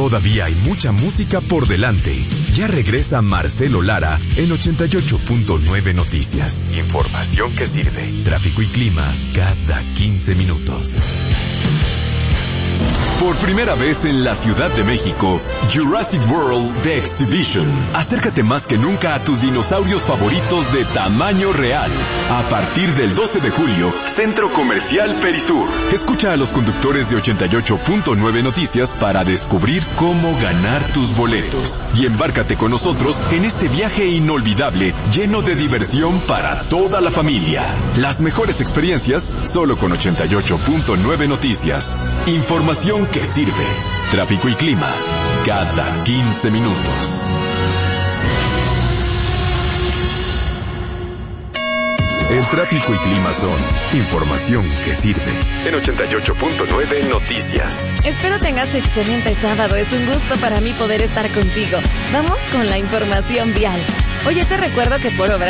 Todavía hay mucha música por delante. Ya regresa Marcelo Lara en 88.9 Noticias. Información que sirve. Tráfico y clima cada 15 minutos. Por primera vez en la Ciudad de México, Jurassic World The Exhibition. Acércate más que nunca a tus dinosaurios favoritos de tamaño real. A partir del 12 de julio, Centro Comercial Perisur. Escucha a los conductores de 88.9 Noticias para descubrir cómo ganar tus boletos. Y embárcate con nosotros en este viaje inolvidable, lleno de diversión para toda la familia. Las mejores experiencias solo con 88.9 Noticias. Información que sirve. Tráfico y clima cada 15 minutos. El tráfico y clima son información que sirve. En 88.9 Noticias. Espero tengas excelente sábado. Es un gusto para mí poder estar contigo. Vamos con la información vial. Oye, te recuerdo que por obras